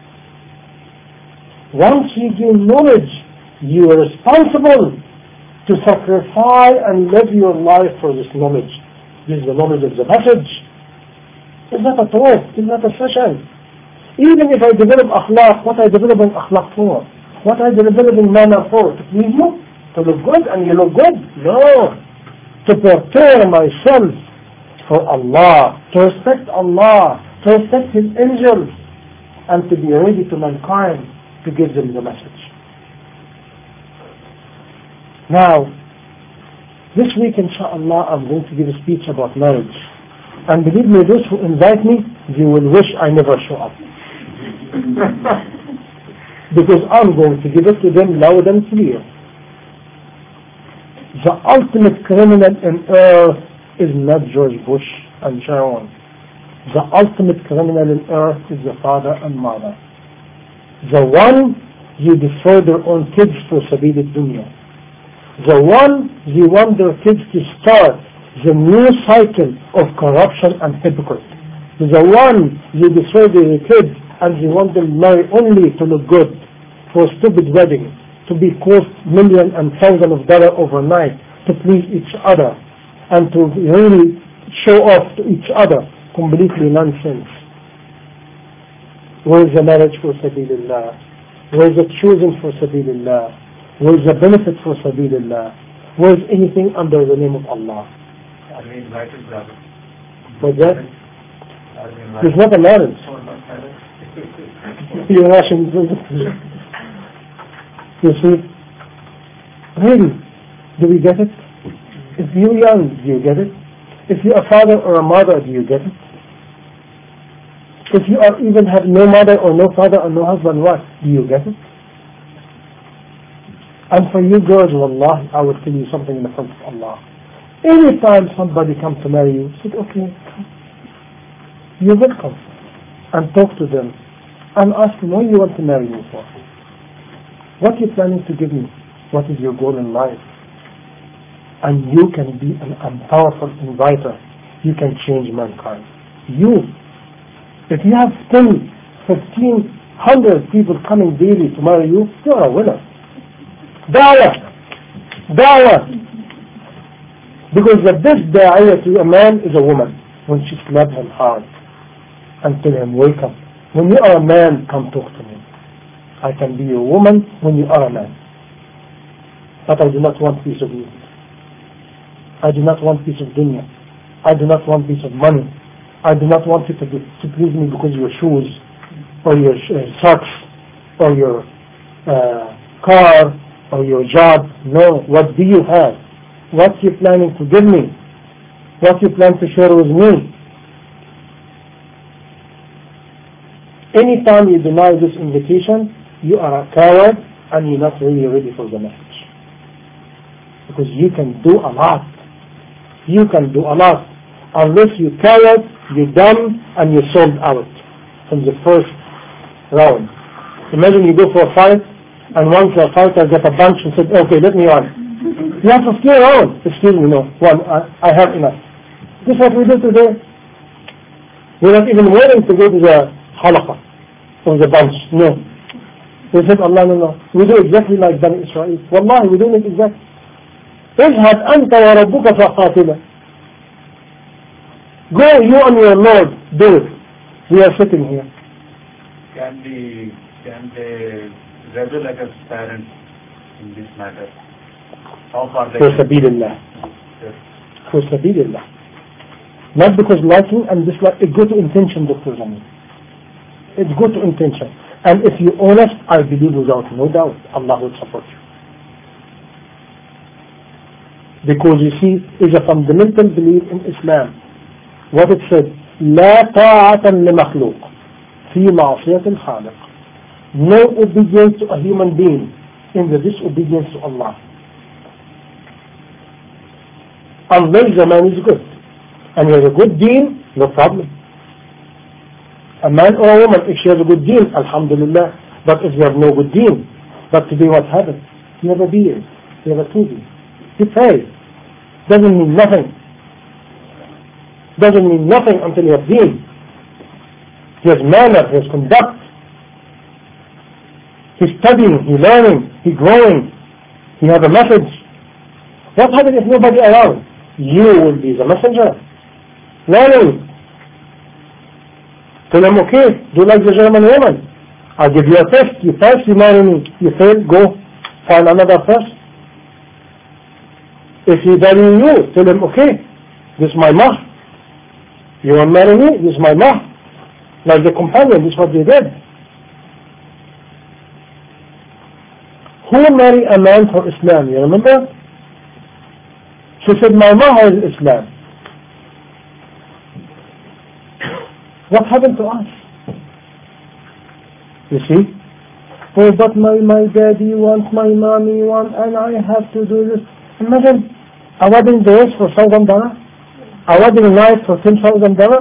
Once you gain knowledge, you are responsible to sacrifice and live your life for this knowledge. This is the knowledge of the message. It's not a talk, it's not a session. Even if I develop akhlaq, what I develop in akhlaq for? What I develop in manner for? To please you? To look good and you look good? No. To prepare myself for Allah, to respect Allah, to respect His angels, and to be ready to mankind to give them the message. Now, this week inshallah I'm going to give a speech about marriage. And believe me, those who invite me, they will wish I never show up. Because I'm going to give it to them loud and clear. The ultimate criminal in earth is not George Bush and Sharon. The ultimate criminal in earth is the father and mother. The one you destroy their own kids for sabil al-dunya. The one you want their kids to start the new cycle of corruption and hypocrisy. The one you destroy their kids and you want them marry only to look good for stupid wedding, to be cost million and thousand of dollars overnight to please each other and to really show off to each other. Completely nonsense. Where is the marriage for sabilillah? Where is the choosing for sabilillah? Where is the benefit for sabilillah? Where is anything under the name of Allah? Are we invited, brother? What's that? Are we invited? It's not a marriage. Oh, not marriage. You're Russian. You see? Really? Do we get it? If you're young, do you get it? If you're a father or a mother, do you get it? If you are even have no mother or no father or no husband, what? Do you get it? And for you girls, wallahi, I will tell you something in the front of Allah. Anytime somebody comes to marry you, say, okay, you're welcome. And talk to them. And ask them, what do you want to marry me for? What are you planning to give me? What is your goal in life? And you can be an, a powerful inviter. You can change mankind. You. If you have ten, fifteen, one hundred people coming daily to marry you, you're a winner. Dawah. Dawah. Because the best da'iyah to a man is a woman. When she slaps him hard and tell him, wake up. When you are a man, come talk to me. I can be a woman when you are a man. But I do not want piece of meat. I do not want piece of dunya. I do not want piece of money. I do not want you to, be, to please me because your shoes or your uh, socks or your uh, car or your job. No, what do you have? What you planning to give me? What you plan to share with me? Anytime you deny this invitation, you are a coward and you're not really ready for the message. Because you can do a lot. You can do a lot. Unless you coward, you're dumb, and you sold out from the first round. Imagine you go for a fight, and once the fighter got a bunch and said, okay, let me on. You have to steer on. Excuse me, no. One, I, I have enough. This is what we do today. We're not even willing to go to the halaqah of the bunch. No. We said, Allah, no, no. We do exactly like Bani Israel. Wallahi, we do it exactly. اذهب أنت وربك فقاتلا. Go, you and your Lord, do it. We are sitting here. Can the can they rebel against parents in this matter? How far they For sabilillah. Yes. For sabilillah. Not because liking and dislike, it's good to intention, Doctor Jamil. It's good to intention. And if you're honest, I believe without no doubt, Allah will support you. Because you see, it's a fundamental belief in Islam. What it said, لا طاعة لمخلوق في معصية الخالق. no obedience to a human being in the disobedience to Allah. Unless the man is good. And he has a good deen, no problem. A man or a woman, if she has a good deen, alhamdulillah. But if you have no good deen, but today what happened? You have a beard, you have a tubi. He prays. Doesn't mean nothing. Doesn't mean nothing until you have deen. He has manner, he has conduct. He's studying, he's learning, he's growing. He has a message. What happens if nobody around? You will be the messenger. Learning. Tell him, okay, do like the German woman. I'll give you a test. You pass, you marry me. You fail, go find another test. If he marry you, tell him, okay, this is my mah. You want to marry me? This is my mah. Like the companion, this is what they did. Who married a man for Islam? You remember? She said, my mah is Islam. What happened to us? You see? Oh, but my, my daddy wants, my mommy wants, and I have to do this. Imagine a wedding dress for thousand dollars, a wedding night for ten thousand dollars.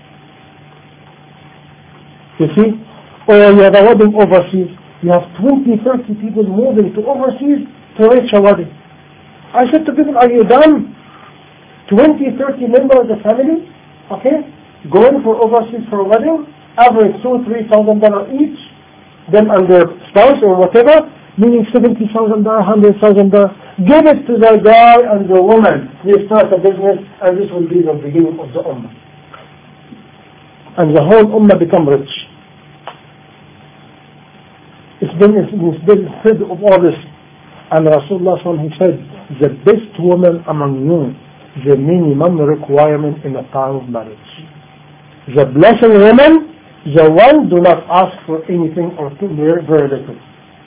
You see? Or you have a wedding overseas. You have twenty, thirty people moving to overseas to reach a wedding. I said to people, are you done? twenty, thirty members of the family, okay, going for overseas for a wedding, average two, three thousand dollars each, them and their spouse or whatever, meaning seventy thousand dollars, hundred thousand dollars. Give it to the guy and the woman. They start a business, and this will be the beginning of the ummah. And the whole ummah become rich. It's been, it's been said of all this. And Rasulullah sallallahu alaihi wasallam, he said, the best woman among you, the minimum requirement in the time of marriage. The blessed woman, the one do not ask for anything or too very, very little.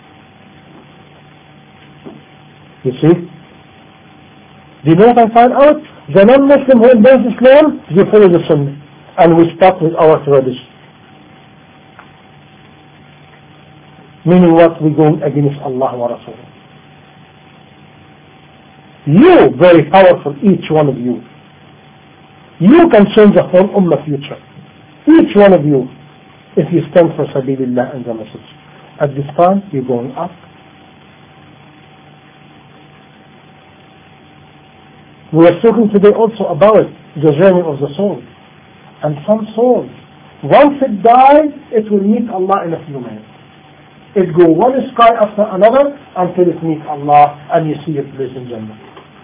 You see? Do you know what I find out? The non-Muslim who embrace Islam, they follow the Sunnah. And we start with our tradition. Meaning what? We're going against Allah wa Rasulullah. You, very powerful, each one of you. You can change the whole ummah future. Each one of you, if you stand for Sabilillah and the message. At this time, you're going up. We are talking today also about the journey of the soul. And some souls, once it dies, it will meet Allah in a few minutes. It go one sky after another until it meets Allah and you see it place in Jannah.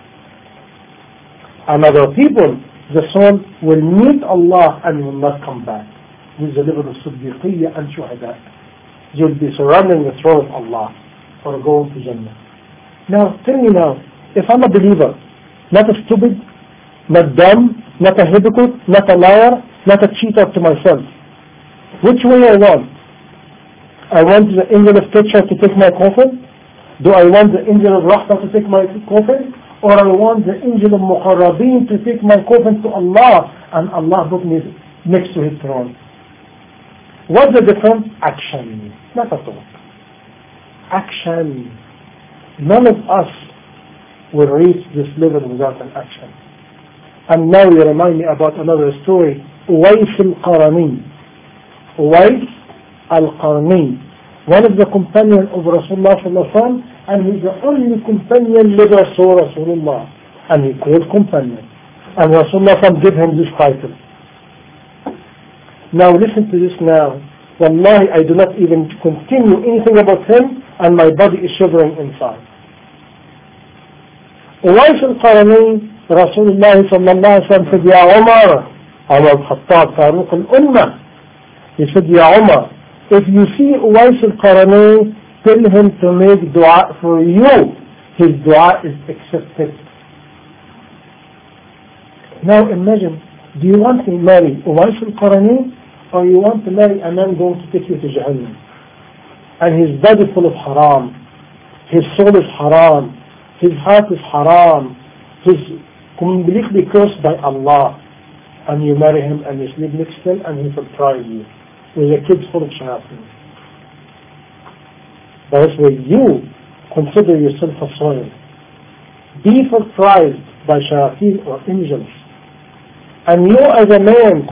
And other people, the soul will meet Allah and will not come back. With the level of Siddiqiyya and Shuhada. You'll be surrounding the throne of Allah or going to Jannah. Now, tell me now, if I'm a believer, not a stupid, not dumb, not a hypocrite, not a liar, not a cheater to myself, which way I want? I want the angel of teacher to take my coffin? Do I want the angel of Rahmah to take my coffin? Or I want the angel of Muqarrabeen to take my coffin to Allah and Allah put me next to his throne? What's the difference? Action, not a thought. Action. None of us will reach this level without an action. And now you remind me about another story. Uwais al-Qarani. Uwais al-Qarni. One of the companions of Rasulullah sallallahu alaihi wasallam, and he's the only companion never saw Rasulullah. And he called companion. And Rasulullah sallallahu alaihi wasallam gave him this title. Now listen to this now. Wallahi, I do not even continue anything about him, and my body is shivering inside. Uwais al-Qarani, Rasulullah sallallahu alaihi wasallam said, Ya Umar, Umar al-Khattab, Faruq al-Ummah. He said, Ya Umar, if you see Uwais al-Qarani, tell him to make dua for you. His dua is accepted. Now imagine, do you want to marry Uwais al-Qarani, or you want to marry a man going to take you to Jahannam? And his body full of haram, his soul is haram, his heart is haram, he's completely cursed by Allah, and you marry him and you sleep next to him and he surprises you with a kid full of shayateen. That's where you consider yourself a soil, be surprised by shayateen or angels, and you as a man